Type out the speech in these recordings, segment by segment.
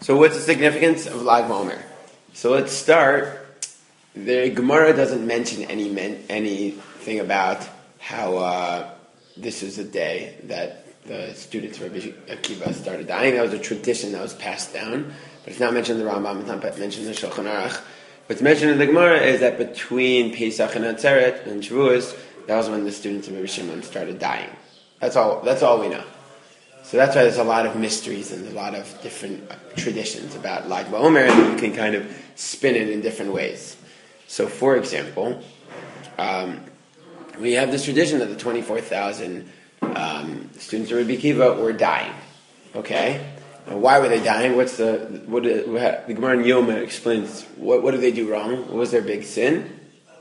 So what's the significance of Lag BaOmer? So let's start. The Gemara doesn't mention anything about how this was a day that the students of Rabbi Akiva started dying. That was a tradition that was passed down, but it's not mentioned in the Rambam. It's not mentioned in the Shulchan Aruch. What's mentioned in the Gemara is that between Pesach and Atzeret and Shavuos, that was when the students of Rabbi Shimon started dying. That's all we know. So that's why there's a lot of mysteries and a lot of different traditions about Lag BaOmer, and you can kind of spin it in different ways. So, for example, we have this tradition that the 24,000 students of Rabbi Akiva were dying. Okay, now why were they dying? The Gemara in Yoma explains what did they do wrong? What was their big sin?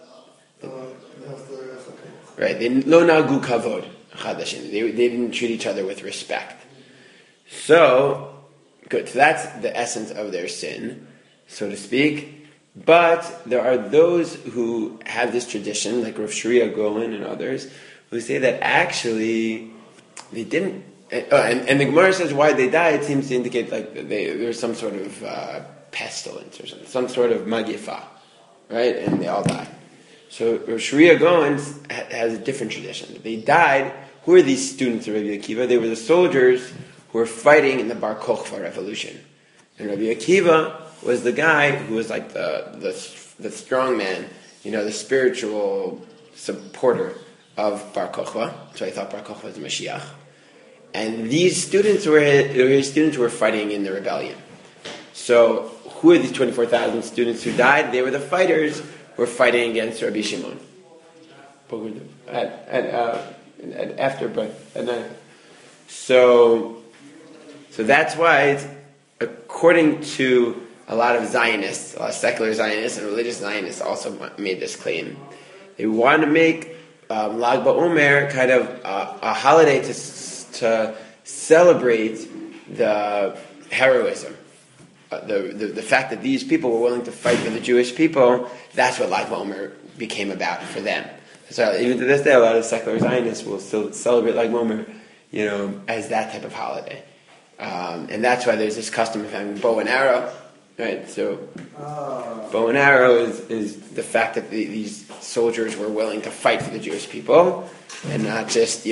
Right, they lo nagu kavod. They didn't treat each other with respect. So, good. So that's the essence of their sin, so to speak. But there are those who have this tradition, like Rav Shria Golan and others, who say that actually they didn't. And the Gemara says why they died. It seems to indicate like there was some sort of pestilence or something, some sort of magifa, right? And they all died. So Rav Shria Golan has a different tradition. They died. Who are these students of Rabbi Akiva? They were the soldiers who were fighting in the Bar Kokhba revolution. And Rabbi Akiva was the guy who was like the strong man, the spiritual supporter of Bar Kokhba. So I thought Bar Kokhba was Mashiach. And these students were his students who were fighting in the rebellion. So who are these 24,000 students who died? They were the fighters who were fighting against Rabbi Shimon. At night. So that's why, according to a lot of Zionists, a lot of secular Zionists and religious Zionists also made this claim. They want to make Lag BaOmer kind of a holiday to celebrate the heroism. The fact that these people were willing to fight for the Jewish people, that's what Lag BaOmer became about for them. So even to this day, a lot of secular Zionists will still celebrate Lag BaOmer, as that type of holiday. And that's why there's this custom of having bow and arrow, right? So bow and arrow is the fact that these soldiers were willing to fight for the Jewish people and not just,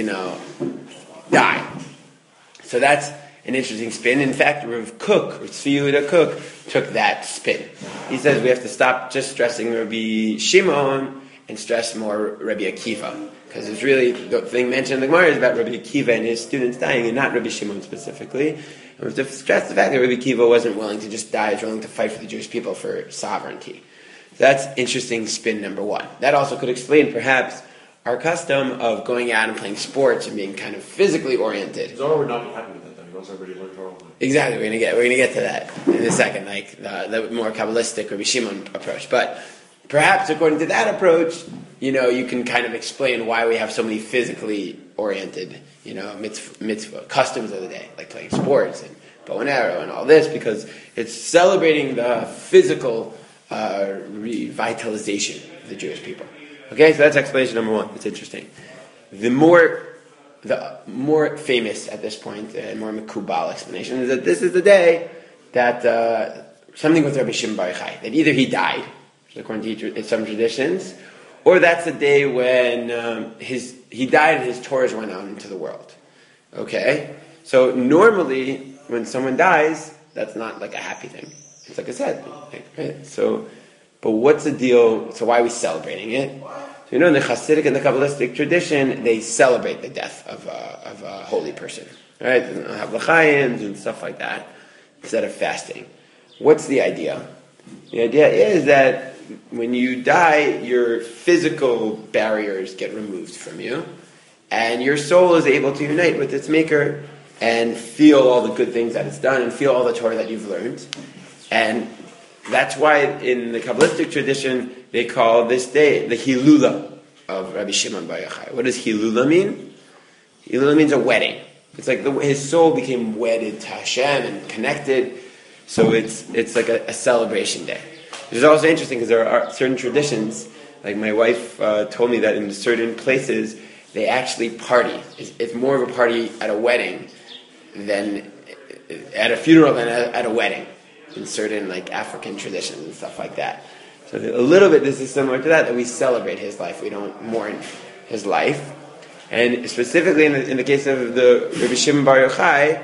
die. So that's an interesting spin. In fact, Rav Kook, or Tzvi Yehuda Kook, took that spin. He says we have to stop just stressing Rabbi Shimon and stress more Rabbi Akiva. Because it's really, the thing mentioned in the Gemara is about Rabbi Akiva and his students dying, and not Rabbi Shimon specifically. And we have to stress the fact that Rabbi Akiva wasn't willing to just die, he was willing to fight for the Jewish people for sovereignty. So that's interesting spin number one. That also could explain, perhaps, our custom of going out and playing sports and being kind of physically oriented. Zohar would not be happy with that, though. He wants everybody to learn Torah. Exactly, we're gonna get to that in a second, like the more Kabbalistic Rabbi Shimon approach. But perhaps according to that approach, you can kind of explain why we have so many physically oriented, mitzvah customs of the day, like playing sports and bow and arrow and all this, because it's celebrating the physical revitalization of the Jewish people. Okay, so that's explanation number one. It's interesting. The more famous at this point and more Mekubal explanation is that this is the day that something with Rabbi Shimon Bar Yochai, that either he died, according to some traditions, or that's the day when he died and his Torahs went out into the world. Okay? So normally, when someone dies, that's not like a happy thing. It's like a sad thing. Right? So, but what's the deal? So why are we celebrating it? So in the Hasidic and the Kabbalistic tradition, they celebrate the death of a holy person. Right? They have l'chaim and stuff like that, instead of fasting. What's the idea? The idea is that when you die, your physical barriers get removed from you, and your soul is able to unite with its maker and feel all the good things that it's done and feel all the Torah that you've learned. And that's why in the Kabbalistic tradition, they call this day the Hilula of Rabbi Shimon Bar Yochai. What does Hilula mean? Hilula means a wedding. It's like his soul became wedded to Hashem and connected, so it's like a celebration day. Which is also interesting because there are certain traditions, like my wife told me that in certain places, they actually party. It's more of a party at a wedding than at a funeral than at a wedding. in certain like African traditions and stuff like that. So a little bit, this is similar to that we celebrate his life. We don't mourn his life. And specifically in the case of the Rabbi Shimon Bar Yochai,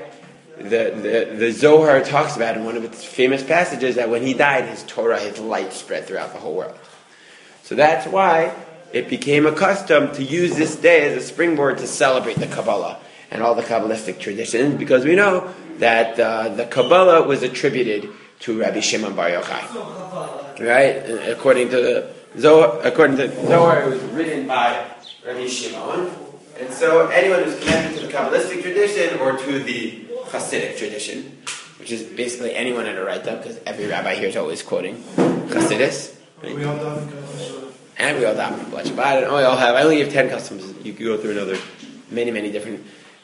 the Zohar talks about in one of its famous passages that when he died, his Torah, his light spread throughout the whole world. So that's why it became a custom to use this day as a springboard to celebrate the Kabbalah and all the Kabbalistic traditions, because we know that the Kabbalah was attributed to Rabbi Shimon Bar Yochai. Right? According to the Zohar, it was written by Rabbi Shimon. And so anyone who's connected to the Kabbalistic tradition or to the Hasidic tradition, which is basically anyone at a Raita, because every rabbi here is always quoting Hasidus. Right? And we all daven Kabbalah Shabbat, and we all have. I only have 10 customs. You could go through another, many different,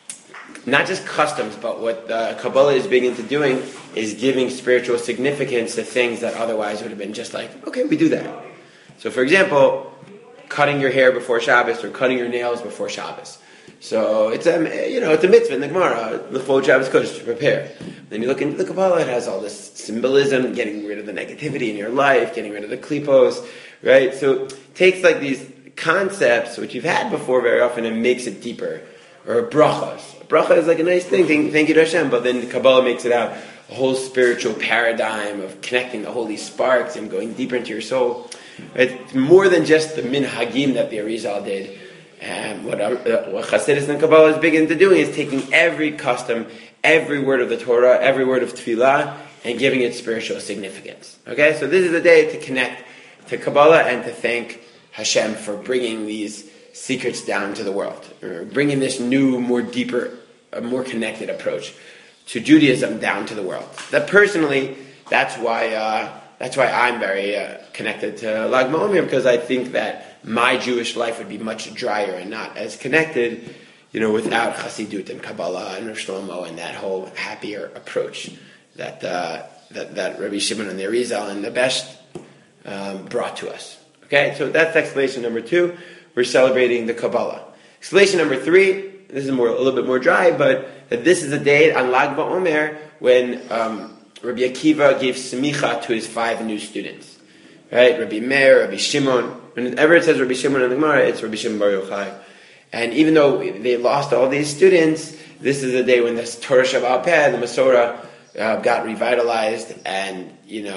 not just customs, but what the Kabbalah is big into doing is giving spiritual significance to things that otherwise would have been just like, okay, we do that. So, for example, cutting your hair before Shabbos or cutting your nails before Shabbos. So it's a mitzvah in the Gemara, L'chvod Shabbos Kodesh, to prepare. Then you look into the Kabbalah, it has all this symbolism, getting rid of the negativity in your life, getting rid of the klipos, right? So it takes like these concepts, which you've had before very often, and makes it deeper. Or brachas. A bracha is like a nice thing, thank you to Hashem, but then the Kabbalah makes it out a whole spiritual paradigm of connecting the holy sparks and going deeper into your soul. It's more than just the minhagim that the Arizal did. And what Hasidus and Kabbalah is big into doing is taking every custom, every word of the Torah, every word of Tefillah, and giving it spiritual significance. Okay, so this is the day to connect to Kabbalah and to thank Hashem for bringing these secrets down to the world, or bringing this new, more deeper, more connected approach to Judaism down to the world. That personally, that's why I'm very connected to Lag BaOmer, because I think that my Jewish life would be much drier and not as connected, without Chassidut and Kabbalah and Rosh Shlomo and that whole happier approach that Rabbi Shimon and the Arizal and the Best brought to us. Okay, so that's explanation number 2. We're celebrating the Kabbalah. Explanation number 3. This is a little bit more dry, but that this is a day on Lag BaOmer when Rabbi Akiva gave semicha to his 5 new students. Right? Rabbi Meir, Rabbi Shimon. Whenever it says Rabbi Shimon in the Gemara, it's Rabbi Shimon Bar Yochai. And even though they lost all these students, this is the day when the Torah Shabbat Peh, the Masorah, got revitalized and,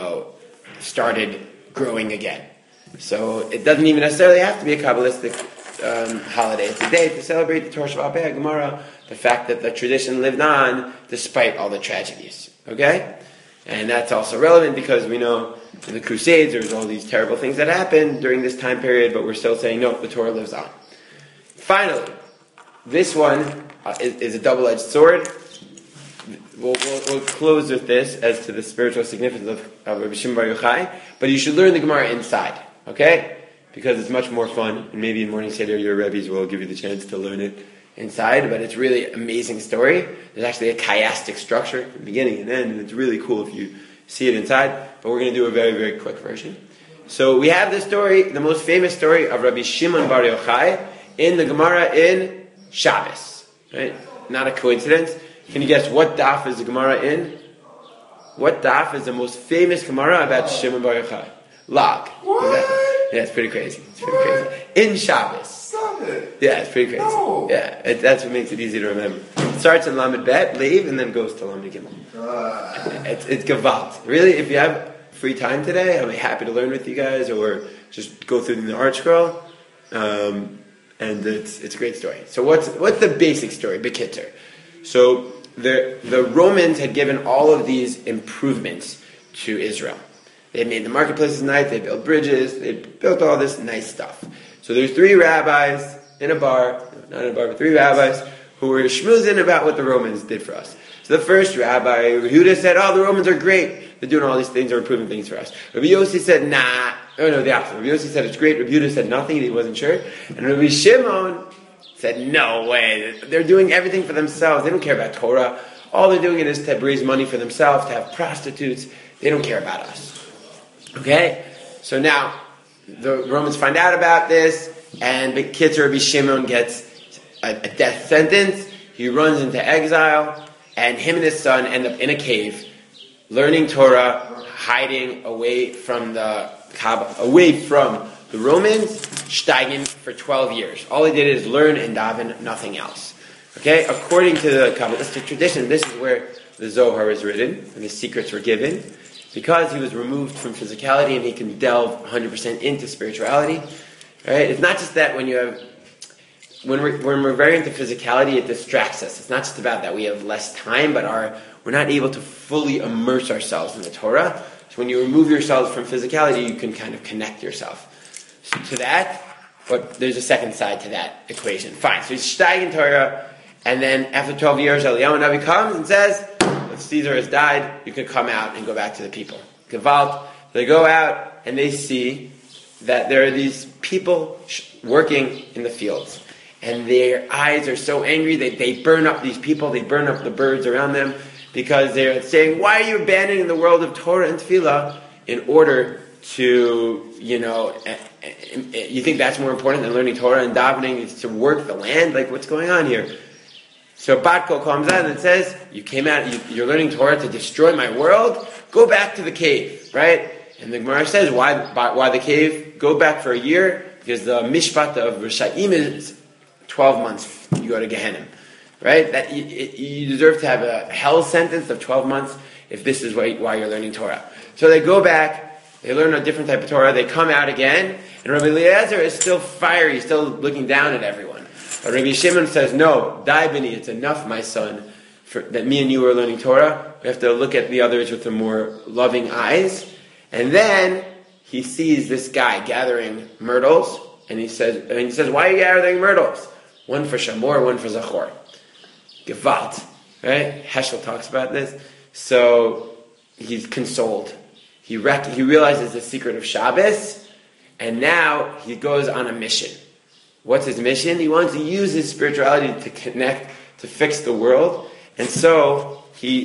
started growing again. So it doesn't even necessarily have to be a Kabbalistic holiday. It's a day to celebrate the Torah Shabbat Peh, Gemara, the fact that the tradition lived on despite all the tragedies. Okay? And that's also relevant because we know in the Crusades there was all these terrible things that happened during this time period, but we're still saying, no, the Torah lives on. Finally, this one is a double-edged sword. We'll close with this as to the spiritual significance of Rabbi Shimon Bar Yochai, but you should learn the Gemara inside, okay? Because it's much more fun, and maybe in Morning Seder your Rebbes will give you the chance to learn it inside, but it's really an amazing story. There's actually a chiastic structure from beginning and end, and it's really cool if you see it inside, but we're going to do a very, very quick version. So we have this story, the most famous story of Rabbi Shimon Bar Yochai in the Gemara in Shabbos, right? Not a coincidence. Can you guess what daf is the Gemara in? What daf is the most famous Gemara about Shimon Bar Yochai? Lag. Exactly. Yeah, it's pretty crazy. In Shabbos. Stop it. Yeah, it's pretty crazy. No. Yeah, that's what makes it easy to remember. It starts in Lamed Bet, leave, and then goes to Lamed Gimel. It's Gevalt. Really, if you have free time today, I'll be happy to learn with you guys, or just go through the art scroll. And it's a great story. So what's the basic story? Bekitzer. So the Romans had given all of these improvements to Israel. They made the marketplaces nice, they built bridges, they built all this nice stuff. So there's 3 rabbis in a bar, not in a bar, but 3 rabbis who were schmoozing about what the Romans did for us. So the first rabbi, Yehuda, said, the Romans are great. They're doing all these things, they're improving things for us. Rabbi Yossi said, nah. Oh no, the opposite. Rabbi Yossi said it's great. Rabbi Yehuda said nothing, he wasn't sure. And Rabbi Shimon said, no way. They're doing everything for themselves. They don't care about Torah. All they're doing is to raise money for themselves, to have prostitutes. They don't care about us. Okay? So now, the Romans find out about this, and Bekitzer Rabbi Shimon gets a death sentence. He runs into exile, and him and his son end up in a cave learning Torah, hiding away from the Kaaba, away from the Romans, steigen for 12 years. All he did is learn and daven, nothing else. Okay? According to the Kabbalistic tradition, this is where the Zohar is written and the secrets were given, because he was removed from physicality and he can delve 100% into spirituality. Right? It's not just that when we're very into physicality, it distracts us. It's not just about that we have less time, but we're not able to fully immerse ourselves in the Torah. So when you remove yourselves from physicality, you can kind of connect yourself. So to that, but there's a second side to that equation. Fine, so he's steiging Torah, and then after 12 years, Eliyahu Navi comes and says, if Caesar has died, you can come out and go back to the people. Gewalt, they go out and they see that there are these people working in the fields. And their eyes are so angry that they burn up these people, they burn up the birds around them, because they're saying, why are you abandoning the world of Torah and Tefillah in order to, you think that's more important than learning Torah and davening is to work the land? Like, what's going on here? So Batko comes out and says, you came out, you're learning Torah to destroy my world? Go back to the cave, right? And the Gemara says, why the cave? Go back for a year, because the mishpat of Rishaim is 12 months, you go to Gehenna, right? That you deserve to have a hell sentence of 12 months if this is why you're learning Torah. So they go back, they learn a different type of Torah, they come out again, and Rabbi Eliezer is still fiery, still looking down at everyone. But Rabbi Shimon says, no, Dai Bini, it's enough, my son, that me and you are learning Torah. We have to look at the others with the more loving eyes. And then he sees this guy gathering myrtles, and he says, why are you gathering myrtles? One for Shamor, one for Zachor. Gewalt. Right? Heschel talks about this. So he's consoled. He realizes the secret of Shabbos, and now he goes on a mission. What's his mission? He wants to use his spirituality to connect, to fix the world. And so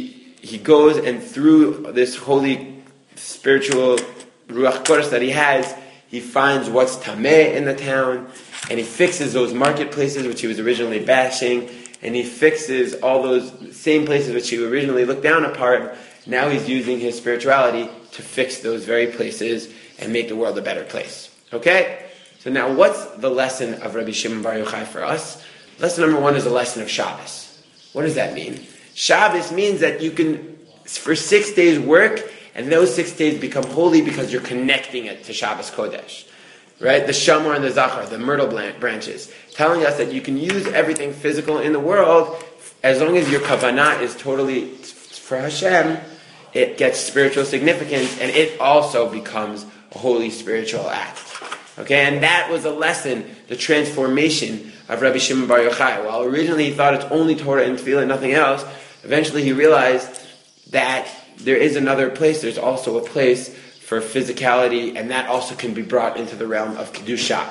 he goes, and through this holy spiritual Ruach Kodesh that he has, he finds what's tameh in the town, and he fixes those marketplaces which he was originally bashing, and he fixes all those same places which he originally looked down upon. Now he's using his spirituality to fix those very places and make the world a better place. Okay? So now what's the lesson of Rabbi Shimon Bar Yochai for us? Lesson number 1 is a lesson of Shabbos. What does that mean? Shabbos means that you can, for 6 days, work, and those 6 days become holy because you're connecting it to Shabbos Kodesh. Right? The Shamor and the Zachar, the myrtle branches, telling us that you can use everything physical in the world as long as your kavanah is totally for Hashem, it gets spiritual significance, and it also becomes a holy spiritual act. Okay, and that was a lesson, the transformation of Rabbi Shimon Bar Yochai. While originally he thought it's only Torah and Tefillah and nothing else, eventually he realized that there is another place, there's also a place for physicality, and that also can be brought into the realm of Kedusha.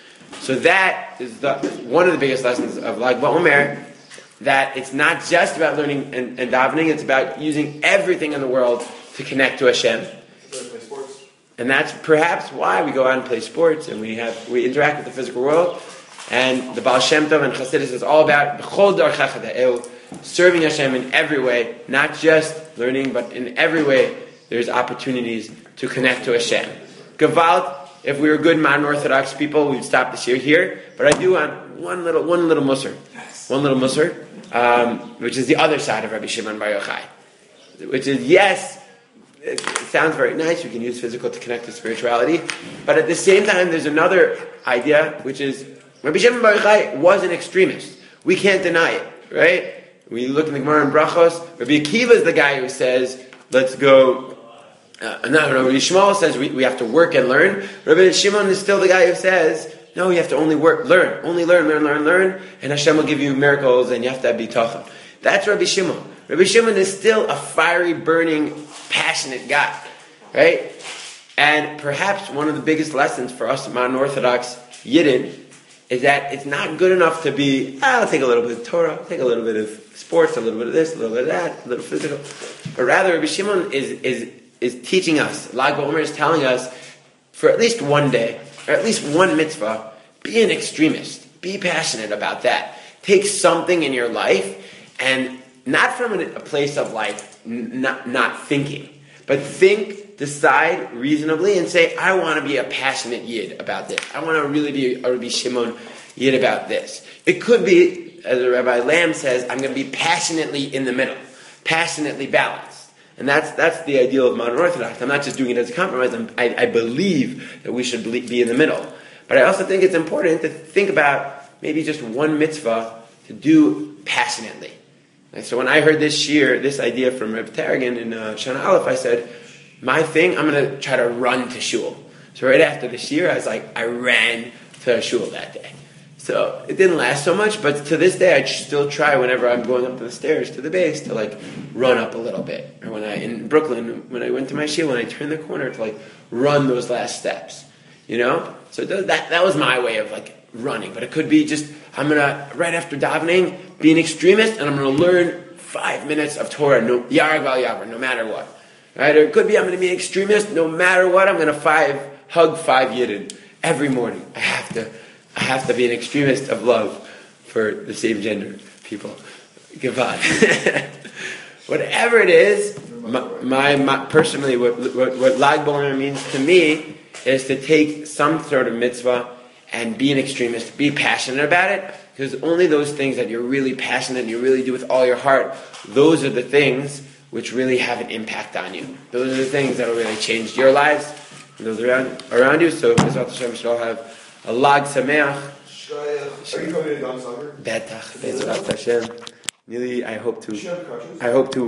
So that is one of the biggest lessons of Lag BaOmer, that it's not just about learning and davening, it's about using everything in the world to connect to Hashem. And that's perhaps why we go out and play sports, and we interact with the physical world. And the Baal Shem Tov and Chassidus is all about b'chol darchecha da'eu, serving Hashem in every way, not just learning, but in every way there's opportunities to connect to Hashem. Gewalt, if we were good modern Orthodox people, we'd stop this year here. But I do want one little musar. One little musar, which is the other side of Rabbi Shimon Bar Yochai. Which is, yes, it sounds very nice, we can use physical to connect to spirituality. But at the same time, there's another idea, which is Rabbi Shimon Bar Yochai was an extremist. We can't deny it, right? We look in the Gemara in Brachos, Rabbi Akiva is the guy who says, let's go. Rabbi Shmuel says we have to work and learn. Rabbi Shimon is still the guy who says, no, you have to only learn, and Hashem will give you miracles, and you have to have bitachon. That's Rabbi Shimon. Rabbi Shimon is still a fiery, burning, passionate guy, right? And perhaps one of the biggest lessons for us modern Orthodox Yidden is that it's not good enough to be, I'll take a little bit of Torah, I'll take a little bit of sports, a little bit of this, a little bit of that, a little physical. But rather, Rabbi Shimon is teaching us, Lag BaOmer is telling us, for at least one day, or at least one mitzvah, be an extremist. Be passionate about that. Take something in your life, and not from a place of like, not thinking. But think, decide reasonably, and say, I want to be a passionate Yid about this. I want to really be a Rabbi Shimon Yid about this. It could be, as Rabbi Lamb says, I'm going to be passionately in the middle, passionately balanced. And that's the ideal of modern Orthodox. I'm not just doing it as a compromise. I believe that we should be in the middle. But I also think it's important to think about maybe just one mitzvah to do passionately. So when I heard this idea from Reb Tarragon in Shana Aleph, I said, my thing, I'm going to try to run to shul. So right after the shir, I ran to shul that day. So it didn't last so much, but to this day, I still try whenever I'm going up the stairs to the base to run up a little bit. Or in Brooklyn, when I went to my shul, when I turned the corner to run those last steps. So that was my way of running. But it could be just, I'm going to, right after davening, be an extremist, and I'm going to learn 5 minutes of Torah, Yarag Val Yavar, no matter what. Right? Or it could be, I'm going to be an extremist, no matter what, I'm going to hug 5 Yidden every morning. I have to be an extremist of love for the same gender people. Gavad. Whatever it is, my personally, what Lag BaOmer means to me is to take some sort of mitzvah and be an extremist, be passionate about it, because only those things that you're really passionate and you really do with all your heart, those are the things which really have an impact on you. Those are the things that will really change your lives and those around you. So, B'ezrat Hashem, we should all have a Lag Sameach. Are you coming to Don Soccer? Betach, B'ezrat Hashem. Really, I hope to